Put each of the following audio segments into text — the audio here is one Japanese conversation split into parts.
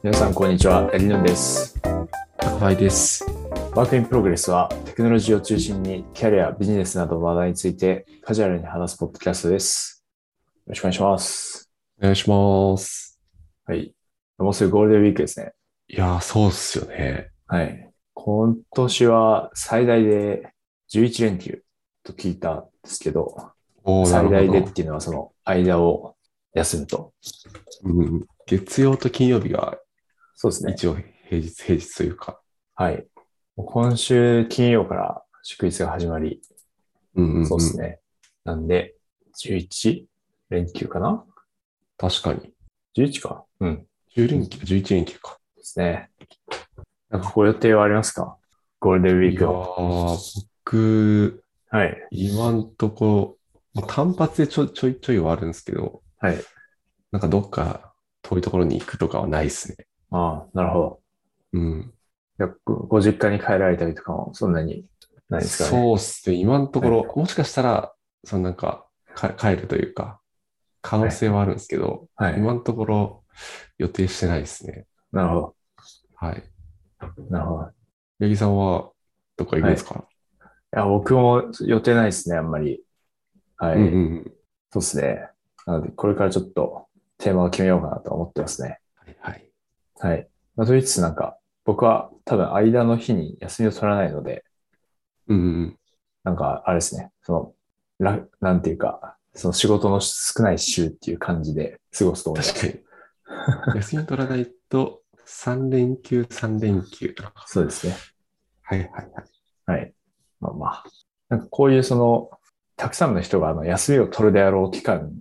皆さん、こんにちは。エリノンです。 高井です。 ワークインプログレスは、テクノロジーを中心にキャリア、ビジネスなどの話題についてカジュアルに話すポッドキャストです。よろしくお願いします。 お願いします。 はい。もうすぐゴールデンウィークですね。 いやー、そうっすよね。 はい。今年は最大で11連休と聞いたんですけど、 おー、な最大でっるほど。 ていうのはその間を休むと。 うん、月曜と金曜日がそうですね。 一応平日というか。 はい。もう今週金曜から祝日が始まり、 うんうんうん。 そうですね。なんで、11連休かな？ 確かに。 11 か。うん。 10 で連休、11連休か。 すね。なんかご予定はありますか？ゴールデンウィいやークの。 ー、僕、 はい。 今んとこ、単発でちょいはあるんですけど、 はい。 なんかどっか遠いところに行くとかはないっすね。 ああ、なるほど。 うん。 ご実家に帰られたりとかもそんなにないですかね。 そうっすね。今のとはい。 ころ、もしかしたら、帰るというか、可能はい。 性はあるんですけど、 はい。 今のところ予定してないですね。 なるほはい。 ど。なるほど。 八木さんはどっか行くんはい。いですか？ や、僕も予定ないですね、あんまり。はうんうい。 んうん。 そうですね。なので、これからちょっとテーマを決めようかなと思ってますね。 はいはい。 はい。まあ、と言いつつなんか、僕は多分間の日に休みを取らないので、 うんうんうん。 なんか、あれですね。なんていうか、その仕事の少ない週っていう感じで過ごすと思います。 確かに。休み取らないと3連休、3連休とか。 そうですね。 はいはいはい。 はい。まあまあ。なんかこういうたくさんの人が休みを取るであろう期間って、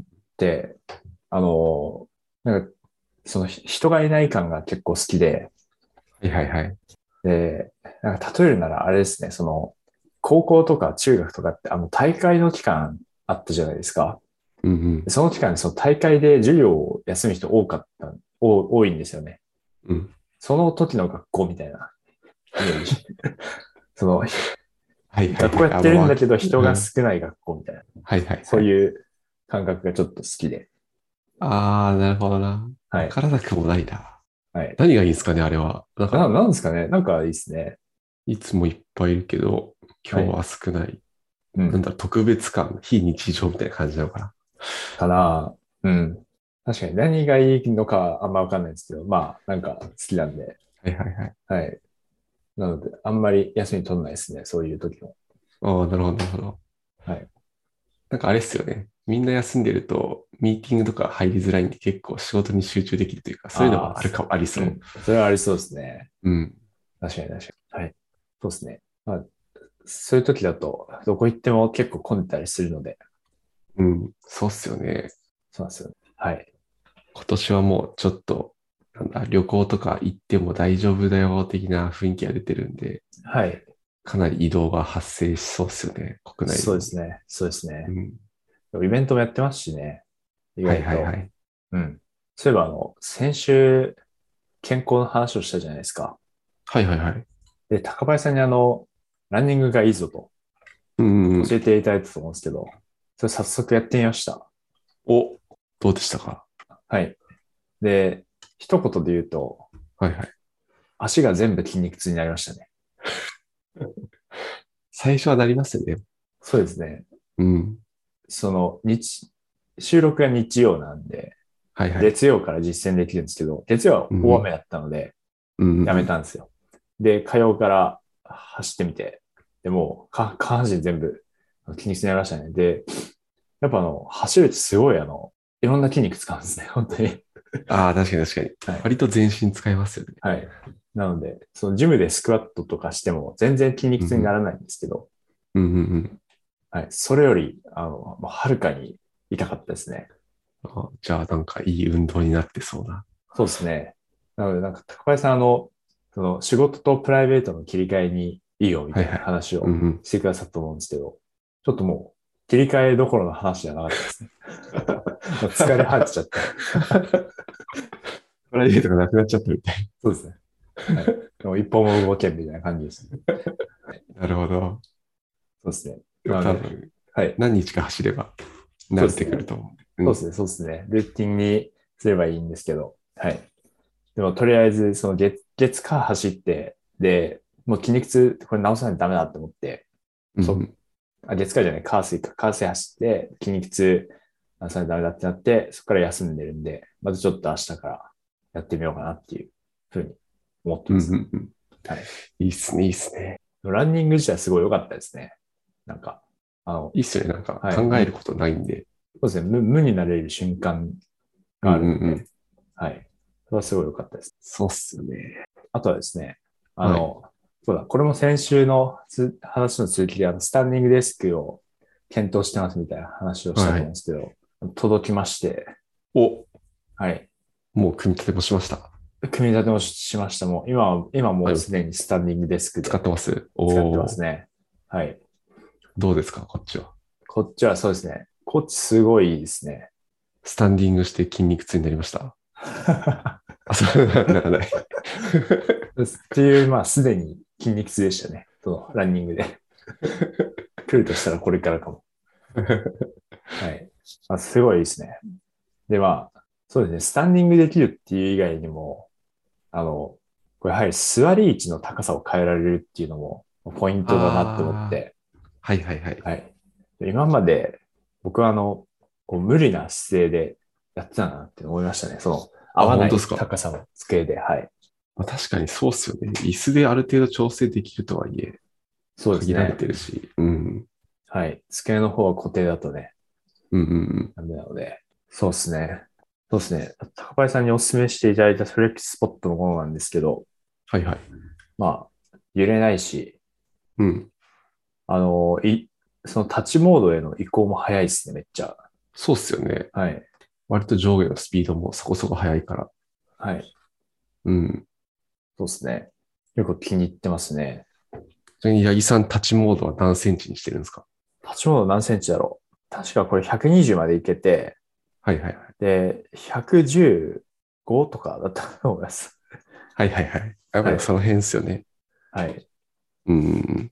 あの、なんか、その人がいない感が結構好きで、 はいはいはい。 で、なんか例えるならあれですね、高校とか中学とかって大会の期間あったじゃないですか。 うんうん。 その期間にその大会で授業を休む人多いんですよね。 うん。 その時の学校みたいなイメージ。その、 はいはいはい。 学校やってるんだけど人が少ない学校みたいな。 はいはいはい。 そういう感覚がちょっと好きで。 あー、なるほどな。 はい。 わからなくもないな。 はい。 何がいいんですかね、あれは。 なんですかね。なんかいいですね。 いつもいっぱいいるけど、 はい。 今日は少ない。 うん。 特別感、非日常みたいな感じなのかな。 かな。うん。確かに何がいいのかあんまわかんないですけど、まあ、なんか好きなんで。 はいはいはい。 はい。なので、あんまり休み取んないですね。そういう時も。 ああ、なるほど、なるほど。 はい。 なんかあれっすよね。みんな休んでると、ミーティングとか入りづらいんで結構仕事に集中できるというか、そういうのああ、 はありそうん。それはありそうですね。 う。うん。 確かに確かに。はい。そうですね。まあ、そういう時だと、どこ行っても結構混んでたりするので、 うん。そうっすよね。 そうなんですよね。はい。 今年はもうちょっと、旅行とか行っても大丈夫だよ的な雰囲気が出てるんで、 はい。 かなり移動が発生しそうっすよね。国内でそうでも。 すね。そうですね。 うん。 イベントもやってますしね。意はい外と。 はいはい。 うん。そういえば先週、健康の話をしたじゃないですか。 はいはいはい。 で、高林さんにランニングがいいぞとうんうんうん。 教えていただいたと思うんですけど、それ早速やってみました。 お、どうでしたか？ はい。で、一言で言うと、 はいはい。 足が全部筋肉痛になりましたね。 最初はなりますよね。 そうですね。 うん。 その、収録が日曜なんで、 はいはい。 月曜から実践できるんですけど、月曜はうんうん。 大雨だったので、やうんうんうん。 めたんですよ。で、火曜から走ってみて、でも下半身全部筋肉痛になりましたね。で、やっぱ走るってすごいいろんな筋肉使うんですね、本当に。 ああ、確かに確かに。 はい。 割と全身使いますよね。 はい。なので、そのジムでスクワットとかしても全然筋肉痛になうんらないんですけど、 うんうんうんうん。 はい。それより、もうはるかに痛かったですね。 じゃあなんかいい運動になってそうな。 そうですね。なので、なんか、高林さん、その仕事とプライベートの切り替えにいいよみたいなはいはい。 話をうんうん。 してくださったと思うんですけど、ちょっともう、切り替えどころの話じゃなかったですね。もう疲れ果てちゃって。 プライベートがなくなっちゃったみたい。 そうですね。はい。もう一歩も動けんみたいな感じですね。 なるほど。 そうですね。 でもなので、 多分、 はい。 何日か走れば慣れてそうですね。 くると思う。うん。 そうですね。そうですね。ルーティンにすればいいんですけど、はい。 でもとりあえずその月火走って、で、もう筋肉痛、これ直さないとダメだって思って、月火じゃない、火水走って、筋肉痛直さないとダメだってなって、そこから休んでるんで、まずちょっと明日からやってみようかなっていうふうに思ってうんます。 うんうん。 はい。 いいっすね、いいっすね。 ランニング自体すごい良かったですね。なんか、 いいっすよね。なんかはい。 考えることないんで。 そうですね。無になれる瞬間うんがあるので、 うんうん。 はい。それはすごい良かったです。 そうっすよね。 あとはですね、 はい。 そうだ、これも先週の話の続きで、スタンディングデスクを検討してますみたいな話をしたと思うんはい。 ですけど、届きまして、 お、 はい。 もう組み立てもしました。 組み立てもしました。もう、今もはい。 うすでにスタンディングデスク使っでてます。 使ってますおー。 ね。はい。 どうですか、こっちは。 こっちはそうですね。こっちすごいいいですね。 スタンディングして筋肉痛になりました。あ、そうならない。 っていう、まあ、すでに筋肉痛でしたね。そのランニングで。来るとしたらこれからかも。はい。まあ、すごいですね。で、まあ、そうですね。スタンディングできるっていう以外にも、これやはり座り位置の高さを変えられるっていうのもポイントだなって思っあて、 あ、はいはいはい。 はい。で今まで僕はこう無理な姿勢でやってたなって思いましたね。その合あ、 わない本当ですか。 高さの机で、はい。 まあ、確かにそうっすよね。椅子である程度調整できるとはいえ、限られそうですね。 てるし。うん。 はい。机の方は固定だとね、 うんうんうん。 ダメなので、そうですね。そうですね。高林さんにお勧めしていただいたフレックススポットのものなんですけど、 はいはい。 まあ、揺れないし、 うん。 あの、い、そのタッチモードへの移行も早いですね、めっちゃ。 そうっすよね。 はい。 割と上下のスピードもそこそこ速いから。 はい。 うん。 そうですね。結構気に入ってますね。 ちなみに八木さんタッチモードは何センチにしてるんですか？ タッチモード何センチだろう。確かこれ120までいけて、 はいはいはい。 で、115とかだったと思います。 はいはいはい。やっぱはい。 りその辺ですよね。 はい。 うん。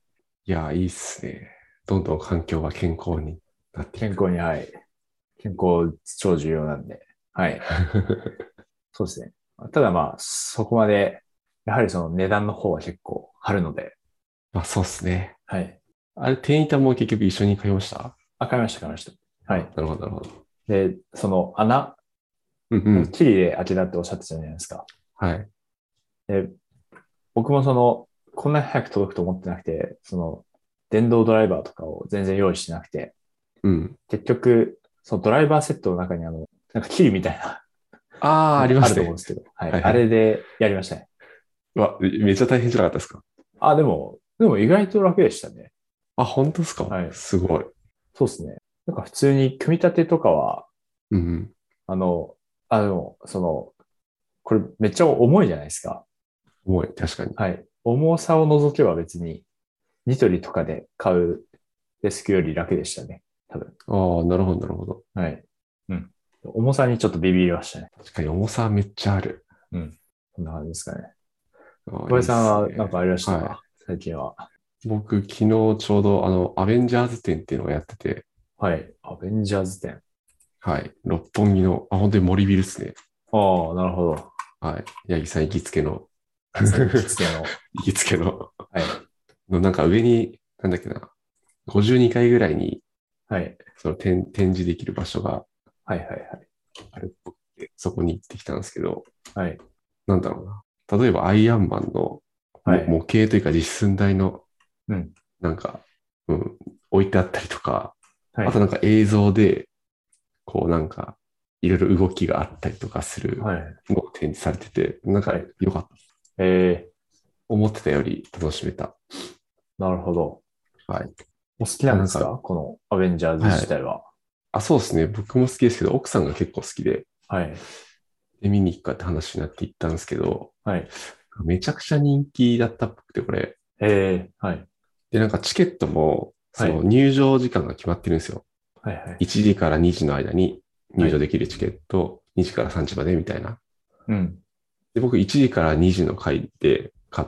いや、いいっすね。どんどん環境が健康になっていく。 健康に、はい。健康超重要なんで。はい。そうですね。ただまあ、そこまで、やはりその値段の方は結構張るので、 まあそうっすね。 はい。 あれ、店員さんも結局一緒に買いました？ あ、買いました、買いました。はあ、 い。 なるほど、なるほど。 で、その穴、 うんうん。 キリで開けたっておっしゃってたじゃないですか。 はい。 で、僕もこんなに早く届くと思ってなくて、電動ドライバーとかを全然用意してなくて、 うん。 結局、そのドライバーセットの中になんかキリみたいなああ、あのがあるりますね。 と思うんですけど、はい。あはいはい。 れでやりましたね。 うわ、めっちゃ大変じゃなかったですか？ あ、でも意外と楽でしたね。 あ、本当ですか？ はい。 すごい。 そうですね。なんか普通に組み立てとかは、 うんうん。 あの、でも、これめっちゃ重いじゃないですか。 重い、確かに。 はい。重さを除けば別に、ニトリとかで買うデスクより楽でしたね。多分。 ああ、なるほど、なるほど。 はい。うん。重さにちょっとビビりましたね。 確かに重さめっちゃある。 うん。こんな感じですかね。 ああ、 小林いいっさんは何すね。 かありましたはい。 か最近は？ 僕、昨日ちょうどアベンジャーズ展っていうのをやってて、 はい。アベンジャーズ展。 はい。六本木の、本当に森ビルですね。 ああ、なるほど。 はい。八木さん行きつけの行きつけの。 行きつけの、 はい。 なんか上に、なんだっけな、52階ぐらいに、 はい。 その展示できる場所がはいはいはい。 あるっぽくて、そこに行ってきたんですけど、 はい。 なんだろうな。例えばアイアンマンのはい。 模型というか実寸大の、 うん。 なんか、うん、置いてあったりとか、 はい。 あとなんか映像で、こうなんか、いろいろ動きがあったりとかするはい。 のが展示されてて、なんかはい。 良かった。 え思ってたより楽しめた。 なるほど。 はい。 お好きなんですなんか、 かこのアベンジャーズはい。 自体は？ あ、そうですね。僕も好きですけど、奥さんが結構好きで、 はい。 で、見に行くかって話になって行ったんですけど、 はい。 めちゃくちゃ人気だったっぽくて、これ。 はい。 で、なんかチケットも、そのはい。 入場時間が決まってるんですよ。 はい。はい。 1時から2時の間に入場はい。 できるチケット、2時から3時までみたいな。 うん。 で、僕1時から2時の回で買って、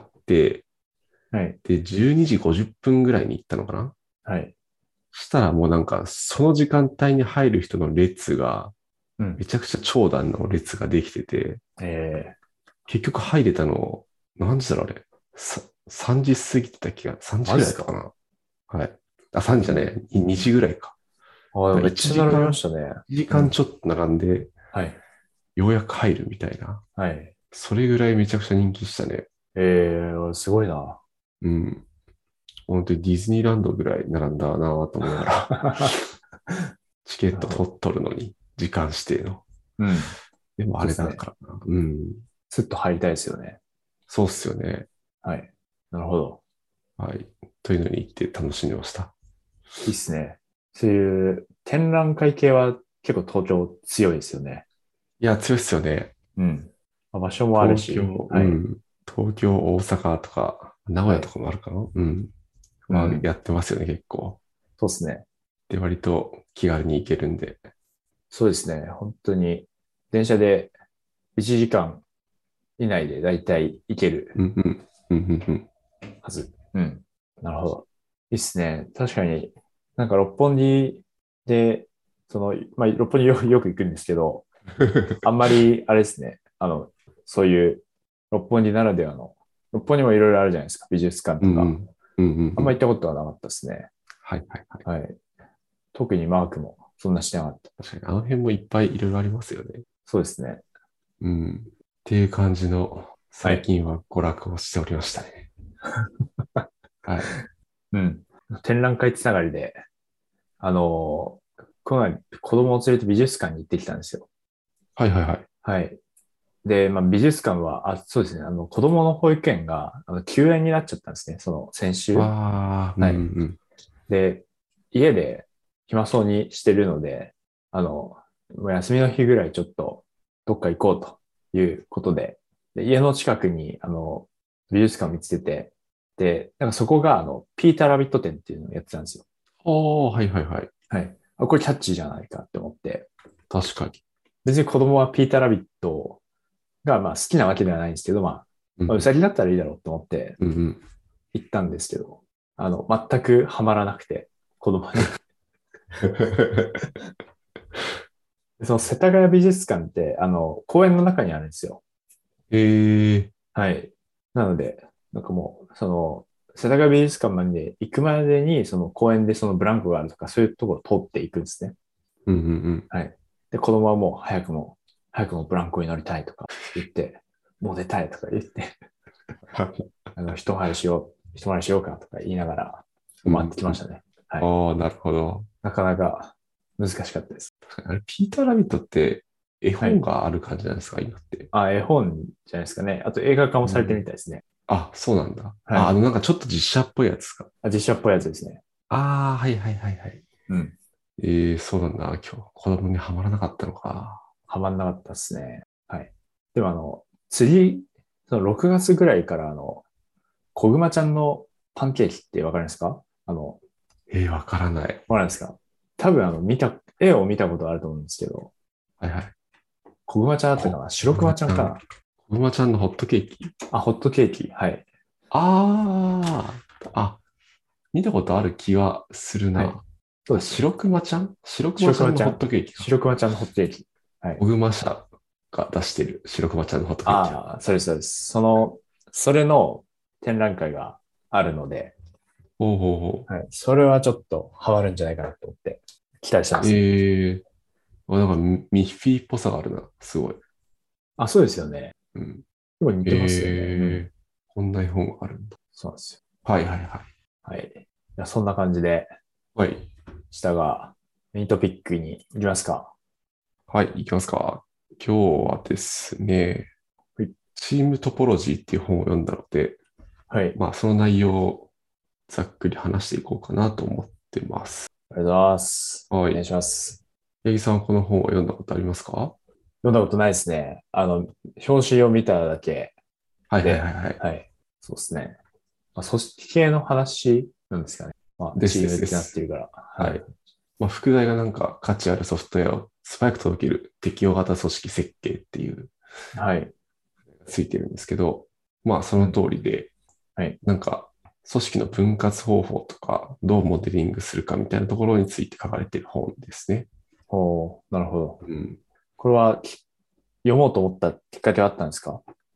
はい。 で、12時50分ぐらいに行ったのかな。 はい。 そしたらもうなんか、その時間帯に入る人の列が、 うん。 めちゃくちゃ長蛇の列ができてて、 え結局入れたの、何時だろうあれ。3時過ぎてた気が、3時ぐらいだったかな。はい。あ、3時じゃねえ、2時ぐらいか。 ああ、めっ 1 ちゃ並びま時間、 したね。 1時うん。 間ちょっと並んで、 はい。 ようやく入るみたいな。 はい。 それぐらいめちゃくちゃ人気したね。 すごいな。 うん。本当にディズニーランドぐらい並んだなと思いながら、チケットなるほど。 取るのに、時間指定の。 うん。 でもあれそうですね。 だからな。うん。 スッと入りたいですよね。 そうっすよね。 はい。なるほど。 はい。というのに行って楽しんでました。 いいっすね。そういう展覧会系は結構東京強いですよね。 いや、強いっすよね。 うん。まあ場所もあるし、 東京、うはい。 ん。東京、大阪とか、名古はい。 屋とかもあるかな。うん。はうん。 やってますよね、結構。 そうですね。 で、割と気軽に行けるんで。 そうですね。本当に、電車で1時間以内でだいたい行けるうんうん。うんうんうん。 はず。うん。なるほど。いいっすね。確かに、なんか六本木で、まあ、六本木よく行くんですけど、あんまり、あれですね。そういう六本木ならではの、六本木もいろいろあるじゃないですか。美術館とか。 うんうん。うんうんあんま行っうん。 たことはなかったですね。 はいはいはい。 はい。特にマークもそんなしてなかった。 確かに、あの辺もいっぱいいろいろありますよね。 そうですね。 うん。っていう感じの、 はい。 最近は娯楽をしておりましたね。はい。 うん。展覧会つながりで、この前子供を連れて美術館に行ってきたんですよ。 はいはいはい。 はい。で、まあ、美術館は、そうですね。子供の保育園が、休園になっちゃったんですね。その、先週。 ああ、うんはい。 うんで、家で暇そうにしてるので、もう休みの日ぐらいちょっと、どっか行こうということで、家の近くに、美術館を見つけて、で、なんかそこが、ピーターラビット展っていうのをやってたんですよ。 おー、はいはいはい。 はい。これキャッチーじゃないかって思って、 確かに。 別に子供はピーターラビットが、まあ、好きなわけではないんですけど、まあ、うさうんぎだったらいいだろうと思ってうん。うんうん。 行ったんですけど、全くハマらなくて、子供に。その世田谷美術館って、公園の中にあるんですよ。 ええはい。なので、なんかもう、世田谷美術館まで行くまでに、その公園でそのブランコがあるとか、そういうところを通っていくんですね。 うんうんうん。 はい。で、子供はもう早くもブランコに乗りたいとか言って、もう出たいとか言って、一回りしようかとか言いながら回ってうんうん。 きましたね。はい。 ああ、なるほど。 なかなか難しかったです。 あれ、ピーターラビットって絵本はい。 がある感じなんですか、今って。 絵本じゃないですかね。あと映画化もされてうん。 みたいですね。 あ、そうなんだ。あ、 はい。 なんかちょっと実写っぽいやつですか。 実写っぽいやつですね。 ああ、はいはいはいはい。 うん。 そうなんだ。今日、子供にはまらなかったのか。 はまんなかったですね。はい。でも次、その6月ぐらいから小熊ちゃんのパンケーキってわかるんですか？ わからない。 わかるんですか？多分絵を見たことあると思うんですけど、 はいはい。 小熊ちゃんだったかな？白小熊熊ちゃん、 ちゃんかな？ 小熊ちゃんのホットケーキ。 ホットケーキ。はい。 ああ、見たことある気はするはい。 な。 そうですね。 白熊ちゃん白熊白ちゃんのホッ熊ちゃん。 トケーキか。 白熊ちゃんのホットケーキ。はい。 小熊社が出してる白熊ちゃんのホットケーキだ。 そうです、そうです。それの展覧会があるので、 ほうほうほはい。それはちょっとハマるんじゃないかなと思って期待してまう。 すね。 なんかミッフィーっぽさがあるな。すごい。 そうですよね。 うん。 結構似てますよね。うん。 こんな絵本があるんだ。 そうなんですよ。 はいはいはい。 はい。いや、そんな感じではい。 したが、メイントピックに行きますか。 はい、いきますか。今日はですね、 はい。 チームトポロジーっていう本を読んだので、 はい。 まあその内容をざっくり話していこうかなと思ってます。 ありがとうございます。 はい。 お願いします。 八木さんはこの本を読んだことありますか？ 読んだことないですね。表紙を見ただけはいはいはで、 いはい。 はい。そうですね。組織系の話なんですかね。 ですですチームってなってです。 るから。はい。 はい。副題がなんか価値あるソフトウェアを素早く届ける適用型組織設計っていうはい。 ついてるんですけど、そのうん。 通りで、 はい。 なんか組織の分割方法とかどうモデリングするかみたいなところについて書かれている本ですね。 なるほど。 うん。 これは読もうと思ったきっかけはあったんですか？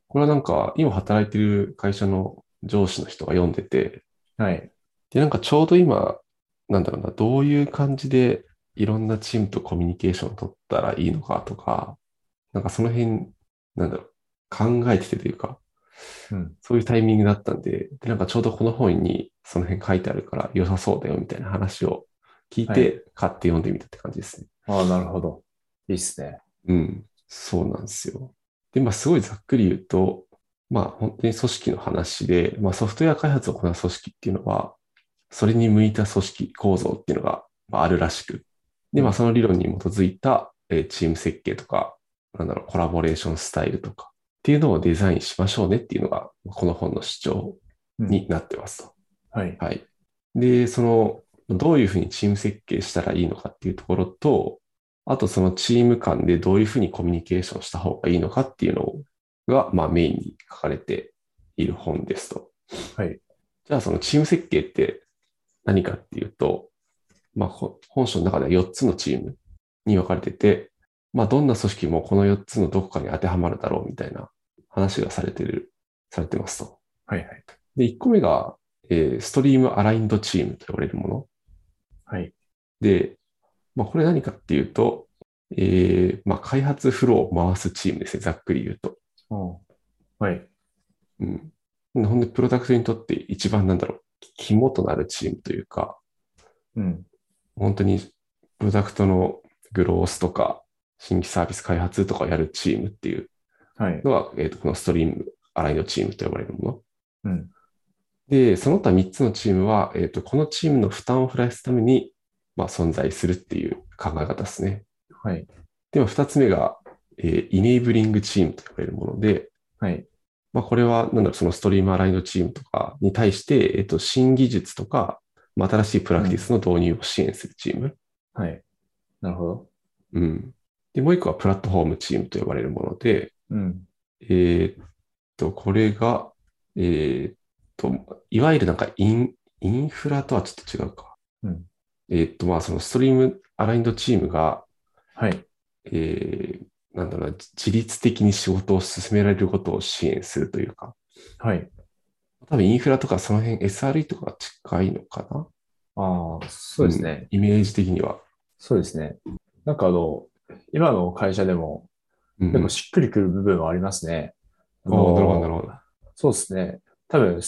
これはなんか今働いてる会社の上司の人が読んでて、 はい。 で、なんかちょうど今、なんだろうな、どういう感じでいろんなチームとコミュニケーションを取ったらいいのかとか、なんかその辺、なんだろう、考えててというか、 うん。 そういうタイミングだったんで、で、なんかちょうどこの本にその辺書いてあるから良さそうだよみたいな話を聞いはい。 て買って読んでみたって感じですね。 ああ、なるほど。いいっすね。 うん、そうなんですよ。で、まあすごいざっくり言うと、まあ本当に組織の話で、まあソフトウェア開発を行う組織っていうのは、それに向いた組織構造っていうのがまああるらしく、で、まあうん。 その理論に基づいたチーム設計とか、なんだろう、コラボレーションスタイルとかっていうのをデザインしましょうねっていうのが、この本の主張うん。 になってますと。 はい。 はい。で、どういうふうにチーム設計したらいいのかっていうところと、あとそのチーム間でどういうふうにコミュニケーションした方がいいのかっていうのが、まあメインに書かれている本ですと。 はい。 じゃあそのチーム設計って何かっていうと、まあ本書の中では4つのチームに分かれてて、まあどんな組織もこの4つのどこかに当てはまるだろうみたいな話がされてますと。 はい。はい。 で、1個目が、ストリームアラインドチームと呼ばれるもの。 はい。 で、まあ、これ何かっていうと、まあ、開発フローを回すチームですね。ざっくり言うと。 おーはい。 うん。ほんで、プロダクトにとって一番なんだろう、肝となるチームというか、 うん。 本当にプロダクトのグロースとか、新規サービス開発とかをやるチームっていうはい。 のが、このストリームアラインドチームと呼ばれるもの。 うん。 で、その他3つのチームは、このチームの負担を減らすために、まあ、存在するっていう考え方ですね。 はい。 では、2つ目が、イネイブリングチームと呼ばれるもので、 はい。 まあ、これは、なんだろう、そのストリームアラインドチームとかに対して、新技術とか、まあ、新しいプラクティうん。 スの導入を支援するチーム。 はい。なるほど。 うん。で、もう一個はプラットフォームチームと呼ばれるもので、 うん。 これが、えーっいわゆるなんかインフラとはちょっと違うか。 うん。 まあ、そのストリームアラインドチームが、 はい。 えーなんだろうな、自律的に仕事を進められることを支援するというか、 はい。 多分インフラとかその辺 SRE とかが近いのかな。 ああ、そうん、 うですね。 イメージ的には。 そうですね。なんか今の会社でもうんうん。 結構しっくりくる部分はありますね。あああ、なるほど、なの、 るほど。 そうですね。多分、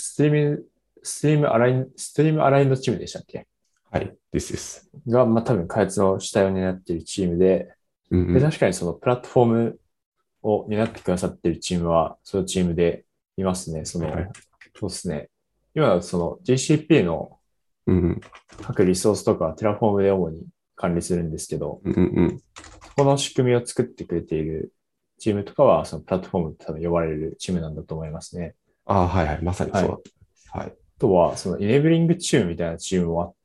ストリームアラインドチームでしたっけはい、ですです。 が、まあ多分開発の主体を担っているチームで、 うんうん。 確かにそのプラットフォームを担ってくださっているチームは、そのチームでいますね。 はいはい。 そうですね。今、その GCP のうんうん。 各リソースとかはテラフォームで主に管理するんですけど、 うんうんうん。 そこの仕組みを作ってくれているチームとかは、そのプラットフォームと多分呼ばれるチームなんだと思いますね。 ああ、はいはい。まさにはい。 そうだった。はい。 あとは、そのイネブリングチームみたいなチームもあって、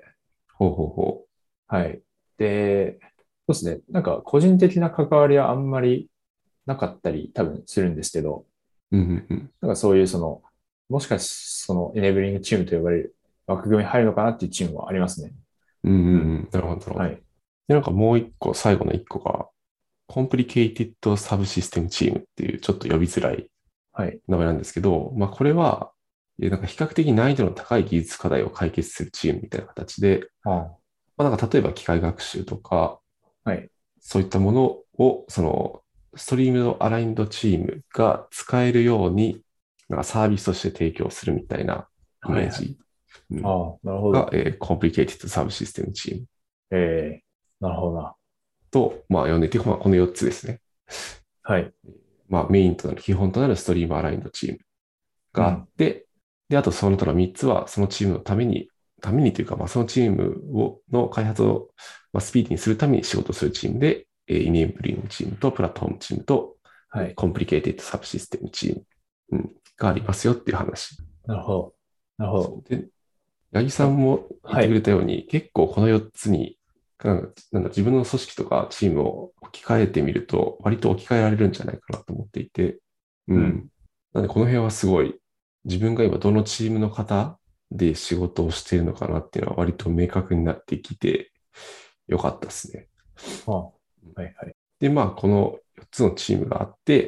ほうほうほはい。で、そうですね。なんか個人的な関わりはあんまりなかったり多分するんですけど、 う。うんうんうん。 なんかそういうもしかしそのエネブリングチームと呼ばれる枠組みに入るのかなっていうチームはありますね。 うんうんうん。 うん。なるほど、なるほど。 はい。 で、なんかもう一個、最後の一個が、コンプリケイティッドサブシステムチームっていうちょっと呼びづらいはい。 名前なんですけど、まあこれは、なんか比較的難易度の高い技術課題を解決するチームみたいな形で、 あまあなんか例えば機械学習とか、 あ、はい。 そういったものを、ストリームのアラインドチームが使えるように、なんかサービスとして提供するみたいなイはいはい。 メージ、うん、 ああ、なるほが、 ど。 コンプリケイティッドサブシステムチームなるほどな。 と、まあ呼んでいて、まあこの4つですね。 はい。 まあメインとなる、基本となるストリームアラインドチームがあっうん。 て、で、あとその他の3つは、そのチームのためにというか、まあそのチームの開発を、まあ、スピーディーにするために仕事するチームで、イネーブリングチームとプラットフォームチームと、 はい。 コンプリケイテッドサブシステムチーム、がありますよっていう話。 なるほど。なるほど。 そうで、八木さあ、 んも言ってくれはい。 たように、結構この4つに、なんだ自分の組織とかチームを置き換えてみると、割と置き換えられるんじゃないかなと思っていて、ううん。 ん。なので、この辺はすごい、自分が今どのチームの方で仕事をしているのかなっていうのは割と明確になってきてよかったですね。 あ、はいはい。 で、まあ、この4つのチームがあって、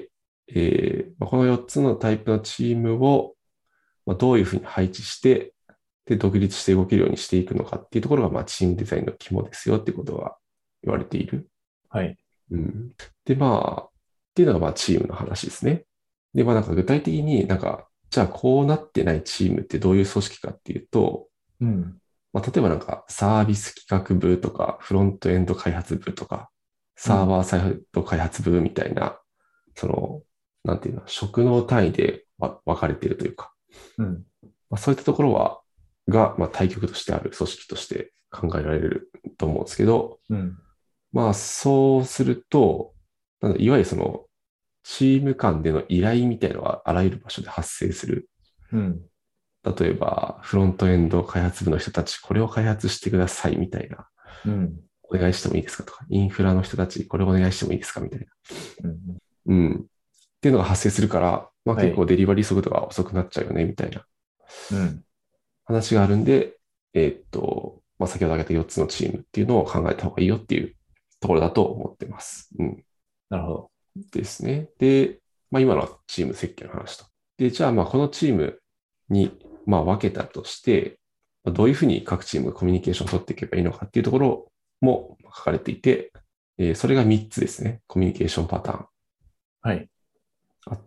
この4つのタイプのチームを、どういうふうに配置して、で、独立して動けるようにしていくのかっていうところが、チームデザインの肝ですよっていうことが言われている。 はい。 うん。で、っていうのがチームの話ですね。で、なんか具体的にじゃあこうなってないチームってどういう組織かっていうと、 うん。 例えばなんかサービス企画部とか、フロントエンド開発部とか、 うん。 サーバーサイド開発部みたいな、その、なんていうの、職能単位で分かれているというか、 うん。 そういったところ対極としてある組織として考えられると思うんですけど、 うん。 そうすると、いわゆるチーム間での依頼みたいなのはあらゆる場所で発生する。 うん。 例えば、フロントエンド開発部の人たち、これを開発してくださいみたいな。 うん。 お願いしてもいいですかとか、インフラの人たち、これお願いしてもいいですかみたいな。 うん。 うん。っていうのが発生するから、結構はい。 デリバリー速度が遅くなっちゃうよね、みたいなうん。 話があるんで、先ほど挙げた4つのチームっていうのを考えた方がいいよっていうところだと思ってます。うん。 なるほど。 ですね。で、今のはチーム設計の話と。で、じゃあこのチームに分けたとして、どういうふうに各チームがコミュニケーションを取っていけばいいのかっていうところも書かれていて、それが3つですね。コミュニケーションパターンはい。 あって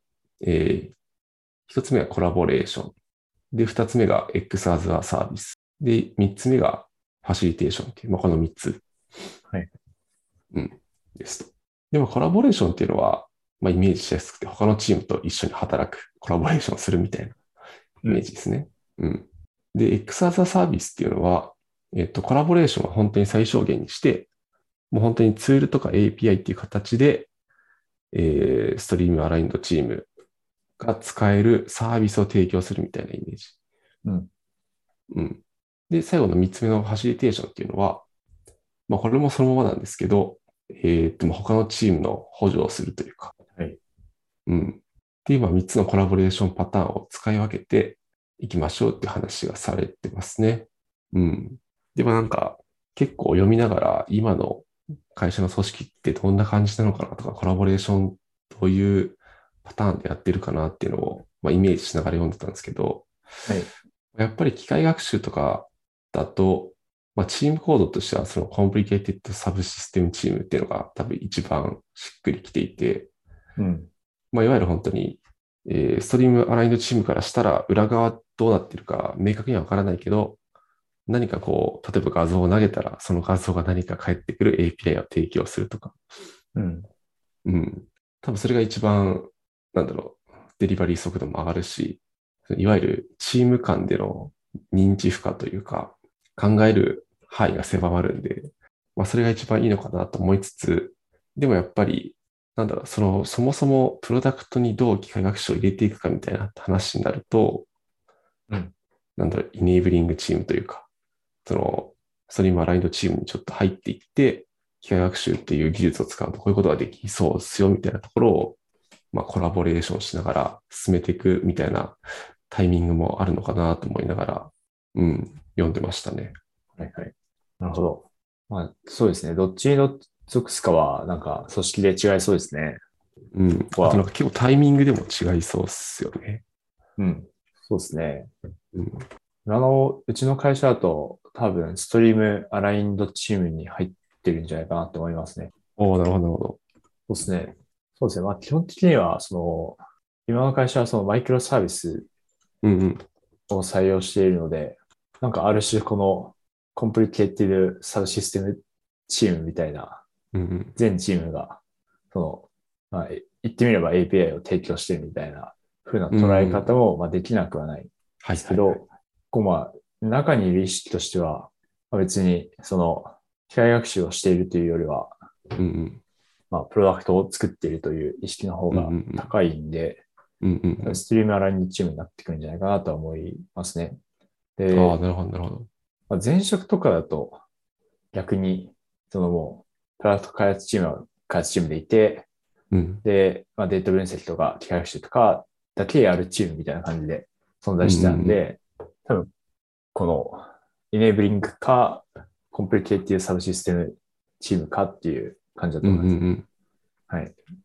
、1つ目はコラボレーション。で、2つ目が X as a サービス。で、3つ目がファシリテーションっていう、この3つ。 はい。 うん。ですと。でもコラボレーションっていうのは、イメージしやすくて、他のチームと一緒に働く、コラボレーションするみたいなイメーうん。 ジですね。うん。で、X as a サービスっていうのは、コラボレーションは本当に最小限にして、もう本当にツールとか API っていう形で、ストリームアラインドチームが使えるサービスを提供するみたいなイメージ。 うん。 うん。で、最後の3つ目のファシリテーションっていうのは、これもそのままなんですけど、他のチームの補助をするというか、 はい。 うん。で、今3つのコラボレーションパターンを使い分けていきましょうっていう話がされてますね。うん。でも結構読みながら今の会社の組織ってどんな感じなのかなとか、コラボレーションどういうパターンでやってるかなっていうのを、イメージしながら読んでたんですけど、 はい。 やっぱり機械学習とかだと、チームコードとしてはそのコンプリケイテッドサブシステムチームっていうのが多分一番しっくりきていて、 うん。 いわゆる本当に、ストリームアラインドチームからしたら裏側どうなってるか明確にはわからないけど、何か例えば画像を投げたらその画像が何か返ってくる API を提供するとか、 うん。 うん。多分それが一番、デリバリー速度も上がるし、いわゆるチーム間での認知負荷というか、考える範囲が狭まるんで、それが一番いいのかなと思いつつ、でもやっぱり、そもそもプロダクトにどう機械学習を入れていくかみたいな話になると、 うん。 イネーブリングチームというか、その、ストリームアラインドチームにちょっと入っていって、機械学習っていう技術を使うとこういうことができそうですよみたいなところを、コラボレーションしながら進めていくみたいなタイミングもあるのかなと思いながら、うん、読んでましたね。 はいはい。なるほど。そうですね。どっちに属すかは、組織で違いそうですね。 うん。あと結構タイミングでも違いそうっすよね。 うん。そうですね。 うん。 うちの会社だと、多分、ストリームアラインドチームに入ってるんじゃないかなと思いますね。 おー、なるほど、なるほど。 そうですね。そうですね。基本的には、今の会社はそのマイクロサービスうんうん。 を採用しているので、ある種このコンプリケイティドサブシステムチームみたいな、 うんうん。 全チームが、その、言ってみれば API を提供してるみたいな風なうん捉えうん。 方も、できなくはないんではいはいはい。 すけど、中にいる意識としては、別に、機械学習をしているというよりは、 うんうん。 プロダクトを作っているという意識の方うんうがん高いんで、 うん。うんうんうん。 ストリームアラインドチームになってくるんじゃないかなとは思いますね。 ああ、 で、 なるほど、なるほど。 前職とかだと逆に、もう、プロダクト開発チームは開発チームでいて、 うん。 で、データ分析とか機械学習とかだけやるチームみたいな感じで存うんう在してたんんで、多分、この、エネーブリングか、コンプリケイティブサブシステムチームかっていう感じだうん。 と思いますね。 うんうんうん。 はい。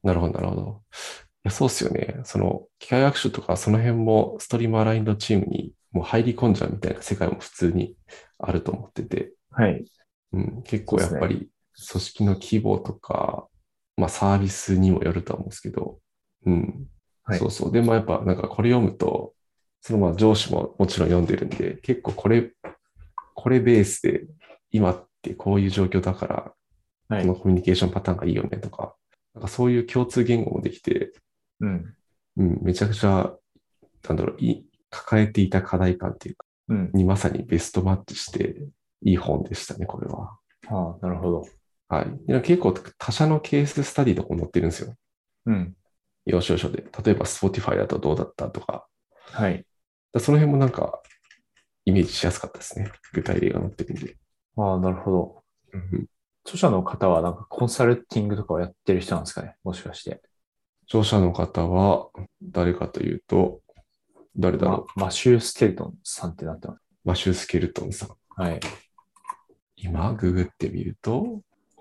なるほど、なるほど。いや、そうっすよね。その、機械学習とか、その辺もストリームアラインドチームにもう入り込んじゃうみたいな世界も普通にあると思ってて、 はい。 うん、結構そうですね。 やっぱり組織の規模とか、まあサービスにもよるとは思うんですけど、うん、 はい。 そうそう。でもやっぱなんかこれ読むと、そのまあ上司ももちろん読んでるんで、結構これベースで今ってこういう状況だから、 はい。 このコミュニケーションパターンがいいよねとか、なんかそういう共通言語もできて、 うん。 うん、めちゃくちゃ、なんだろう、抱えていた課題感っていうか、 うん。 にまさにベストマッチしていい本でしたね、これは。 ああ、なるほど。 はい。いや結構他社のケーススタディとかも載ってるんですよ。 うん。 要所要所で。例えば Spotify だとどうだったとか。 はい。 その辺もなんかイメージしやすかったですね。具体例が載ってるんで。 ああ、なるほど。 うん、 著者の方はなんかコンサルティングとかをやってる人なんですかね、もしかして。 聴者の方は誰かというと、誰だろマシュー・スケルトンさんってなってます。 う。マシュー・スケルトンさん。 はい。 今、ググってみると、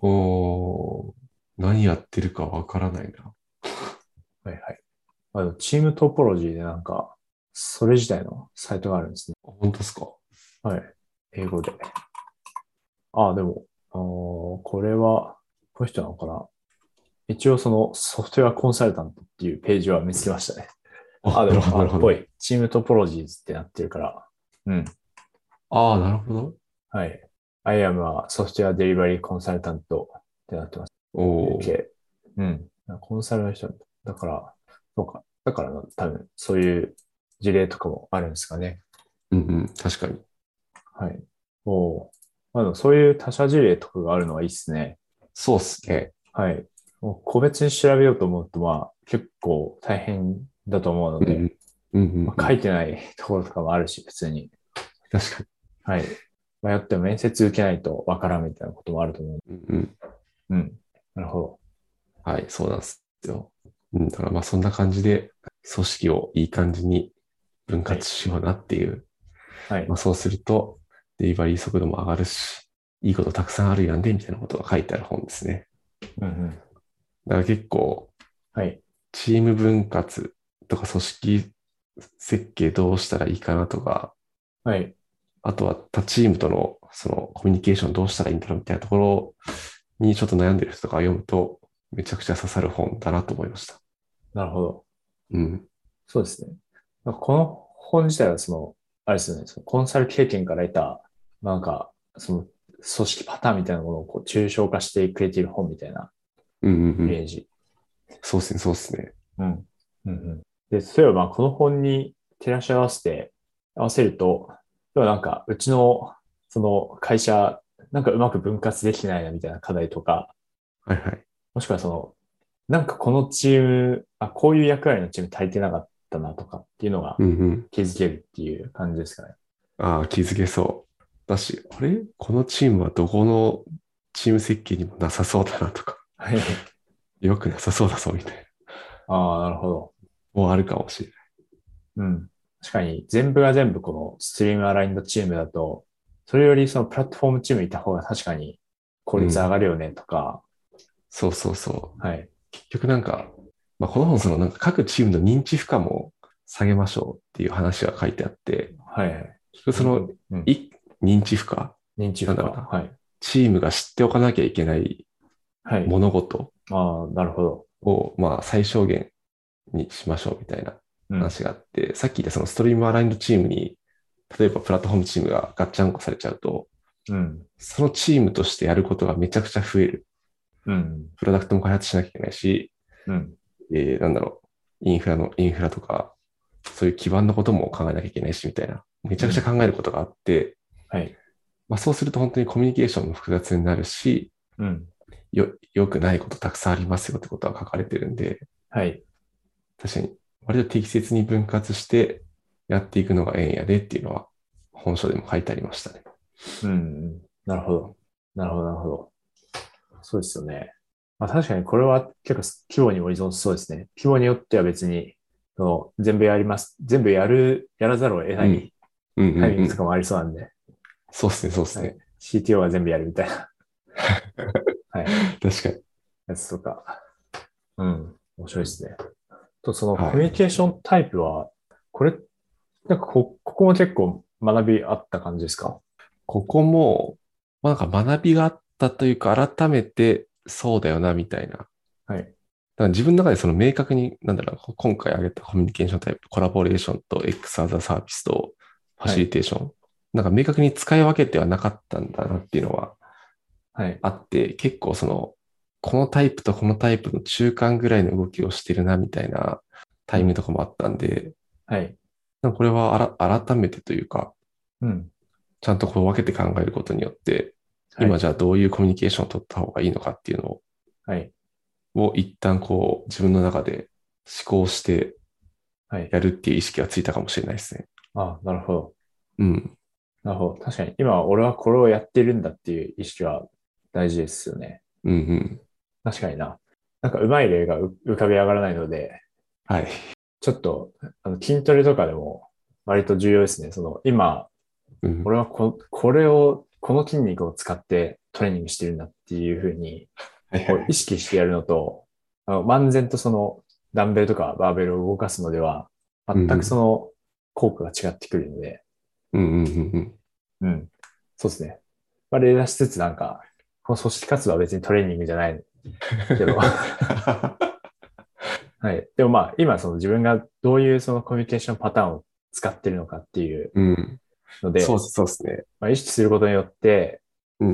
何やってるかわからないな。 はいはい。チームトポロジーでなんか、それ自体のサイトがあるんですね。 本当ですか？ はい。英語で。ああ、でも、これは、この人なのかな。一応そのソフトウェアコンサルタントっていうページは見つけましたね。あ、 あ、なるほど、なでも、 るほど。 ぽい。チームトポロジーズってなってるから。うん。 ああ、なるほど。 はい。I am a software delivery consultant ってなってます。 おー。 UK。うん。コンサルの人だから、そうか。だからな多分、そういう事例とかもあるんですかね。 うんうん、確かに。 はい。おー。でもそういう他社事例とかがあるのはいいですね。 そうっすね。 はい。もう個別に調べようと思うと、まあ、結構大変だと思うので、 うんうん。うんうんまあ、書うん。 いてないところとかもあるし、普通に。 確かに。 はい。迷っても面接受けないとわからんみたいなこともあると思う。 うんうん。 うん。なるほど。 はい、そうなんですよ。うん、だからまあそんな感じで、組織をいい感じに分はい。 割しようなっていう。 はい。 まあそうすると、デリバリー速度も上がるし、いいことたくさんあるやんで、みたいなことが書いてある本ですね。 うんうん。 だから結構、 はい。 チーム分割とか組織設計どうしたらいいかなとか、 はい。 あとは他チームとのそのコミュニケーションどうしたらいいんだろうみたいなところにちょっと悩んでる人とか読むと、めちゃくちゃ刺さる本だなと思いました。 なるほど。 うん。 そうですね。なんかこの本自体はあれですよね、そのコンサル経験から得た、なんか、その組織パターンみたいなものをこう抽象化してくれている本みたいなうんうんうん。 イメージ。 そうですね、そうですね。 うん。うんうん。で、例えばまあこの本に照らし合わせると、例えばなんか、うちの、その会社、なんかうまく分割できてないなみたいな課題とか、 はいはい。 もしくはなんかこのチーム、こういう役割のチーム足りてなかったなとかっていうのがうんうん。 気づけるっていう感じですかね。 ああ、気づけそう。だし、あれこのチームはどこのチーム設計にもなさそうだなとか、 はい。 よくなさそうだぞみたいな。 ああ、なるほど。 もうあるかもしれない。 うん。確かに全部が全部このストリームアラインドチームだと、それよりそのプラットフォームチームいた方が確かに効率上うん。 がるよねとか、 そうそうそう。 はい。 結局なんか、まあ、この本そのなんか各チームの認知負荷も下げましょうっていう話が書いてあって、 はい。 結局その、 うん。 い認知負荷認知負荷。 なんだろうな。 はい。 チームが知っておかなきゃいけないはい。 物事ああ、なるほど。 を、まあ、最小限にしましょうみたいなうん。 話があって、さっき言ったそのストリームアラインドチームに、例えばプラットフォームチームがガッチャンコされちゃうと、 うん。 そのチームとしてやることがめちゃくちゃ増える。 うん。 プロダクトも開発しなきゃいけないし、 うん。 なんだろう、インフラとか、そういう基盤のことも考えなきゃいけないし、みたいな。めちゃくちゃうん。 考えることがあって、 はい。 まあそうすると本当にコミュニケーションも複雑になるし、 うん。 良くないことたくさんありますよってことは書かれてるんで、 はい。 確かに割と適切に分割してやっていくのがええんやでっていうのは本書でも書いてありましたね。 うん。なるほど。なるほど、なるほど。そうですよね。まあ確かにこれは結構規模にも依存しそうですね。規模によっては別に、全部やります。全部やらざるを得なうん。 いうんうんタイミンうん。 グとかもありそうなんで、 そうっすね、そうっすはい。 ね。 CTO が全部やるみたいな、はい。 確かに。 やつとか。 うん。面白いですね。と、そのコミュニはい。 ケーションタイプは、これ、なんかここも結構学びあった感じですか？ ここも、まあ、なんか学びがあったというか、改めてそうだよな、みたいな。だかはい。 ら自分の中でその明確に、なんだろう、今回挙げたコミュニケーションタイプ、コラボレーションと X アザーサービスとファシリはい。 テーション。なんか明確に使い分けてはなかったんだなっていうのははい。 あって、結構その、このタイプとこのタイプの中間ぐらいの動きをしてるな、みたいなタイミングうん。 とかもあったんで、 はい。 なんかこれは改めてというか、 うん。 ちゃんとこう分けて考えることによって、 はい。 今じゃあどういうコミュニケーションを取った方がいいのかっていうのはい。 を一旦こう自分の中で思考してはい。 やるっていう意識がついたかもしれないですね。 あ、なるほど。 うん。 なるほど。確かに、今俺はこれをやってるんだっていう意識は大事ですよね。 うんうん。 確かにな。なんかうまい例が浮かび上がらないので、 はい。 ちょっと、筋トレとかでも割と重要ですね。その、今、 うん。 俺はこれを、この筋肉を使ってトレーニングしてるんだっていうふうに、こう意はいはい。 識してやるのと、漫然とその、ダンベルとかバーベルを動かすのでは、全くそうんうん。 の効果が違ってくるので、 うんうんうんうん。 うん。そうですね。まあ、例出しつつなんか、この組織活動は別にトレーニングじゃないけど、はい。でもまあ、今その自分がどういうそのコミュニケーションパターンを使ってるのかっていううん。 ので、 そうですね。 まあ、意識することによって、 うん。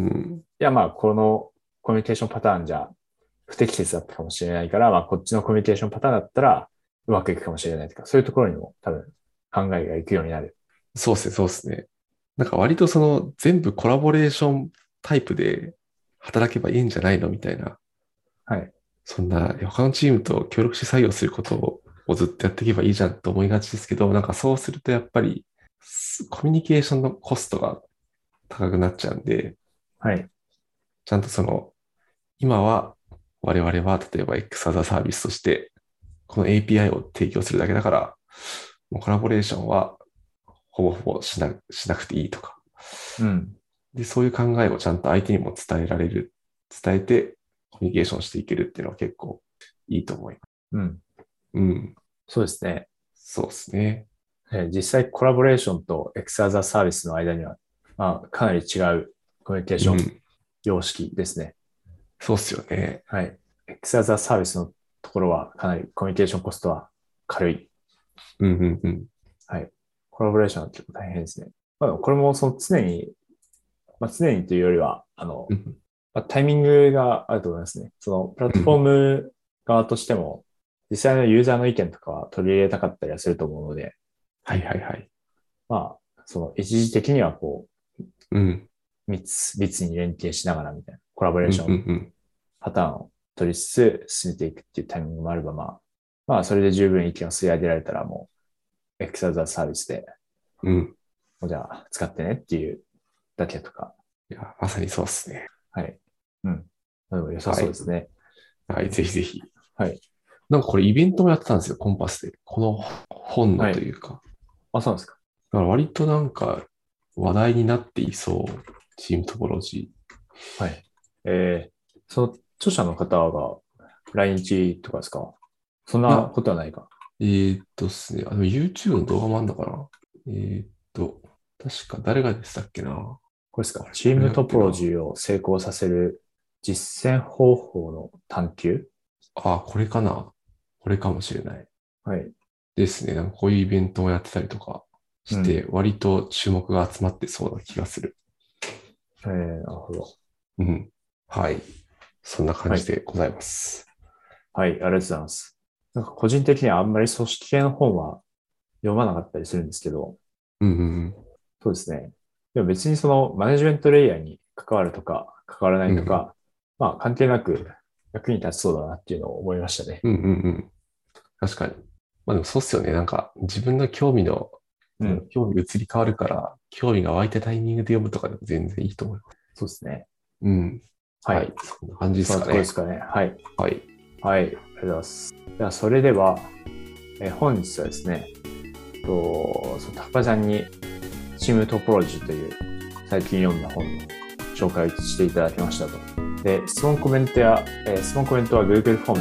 いやまあ、このコミュニケーションパターンじゃ不適切だったかもしれないから、まあ、こっちのコミュニケーションパターンだったらうまくいくかもしれないとか、そういうところにも多分考えがいくようになる。 そうですね、そうですね。なんか割とその全部コラボレーションタイプで働けばいいんじゃないのみたいな。 はい。 そんな他のチームと協力して作業することをずっとやっていけばいいじゃんと思いがちですけど、なんかそうするとやっぱりコミュニケーションのコストが高くなっちゃうんで、 はい。 ちゃんとその今は我々は例えば X アザーサービスとしてこの API を提供するだけだから、もうコラボレーションはほぼほぼしなくていいとか。 うん。 で、そういう考えをちゃんと相手にも伝えられる、伝えてコミュニケーションしていけるっていうのは結構いいと思います。 うん。 うん。 そうですね。 そうですね。 実際コラボレーションと X アザーサービスの間には、まあ、かなり違うコミュニケーションうん。 様式ですね。 そうっすよね。 はい。X アザーサービスのところはかなりコミュニケーションコストは軽い。 うん、うん、うん。 はい。コラボレーションは結構大変ですね。まあ、これもその常に、まあ、常にというよりは、 うん、 まあ、タイミングがあると思いますね。そのプラットフォーうん。 ム側としても、実際のユーザーの意見とかは取り入れたかったりはすると思うので、 はいはいはい。 まあ、その一時的にはこうん、 う、密に連携しながらみたいなコラボレーうん、うん、 ションうん。 パターンを取りつつ進めていくっていうタイミングもあれば、まあ、それで十分意見を吸い上げられたらもう、X アザーサービスで、 うん。 もうじゃあ使ってねっていうだけとか、 いや、まさにそうですね。 はい。うん。でも良さはい。 そうですね。 はい、ぜひぜひ。 はい。 なんかこれイベントもやってたんですよ、コンパスで。この本のはい。 というか。 あ、そうなんですか。 だから割となんか話題になっていそう。チームトポロジはい。その著者の方が来日とかですか？そんー。いなや、 ことはないか。 っすね。YouTube の動画もあるのかな。確か誰がでしたっけな。 これですか？ あれ、 チー誰ムトポロだっけな。 ジーを成功させる実践方法の探求。 あ、これかな。これかもしれない。 はい。 ですね。なんかこういうイベントをやってたりとかして、 うん。 割と注目が集まってそうな気がする。 なるほど。 うん。はい。そんな感はい。 じでございます。 はい。ありがとうございます。なんか個人的にはあんまり組織系の本は読まなかったりするんですけど、 うんうんそうですね。でも別にそのマネジメントレイヤーに関わるとか関わらなうん。うんうん。 いとか、まあ関係なく役に立ちそうだなっていうのを思いましたね。 うんうんうん。確かに。まあでもそうっすよね。なんか自分の興味の、 うん。 興味移り変わるから、興味が湧いたタイミングで読むとかでも全然いいと思います。 そうですね。 うん。はい。 はい。 そんな感じでそんなすかね。 ところですかね。はい。 はい。 はい。ありがとうございます。では、それでは、本日はですね、その高橋さんにチームトポロジーという最近読んだ本の紹介をしていただきましたと。で、質問コメントは Google フォームや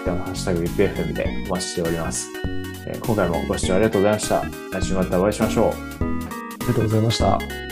Twitter のハッシュタグ WIPFM でお待ちしております。今回もご視聴ありがとうございました。来週またお会いしましょう。 ありがとうございました。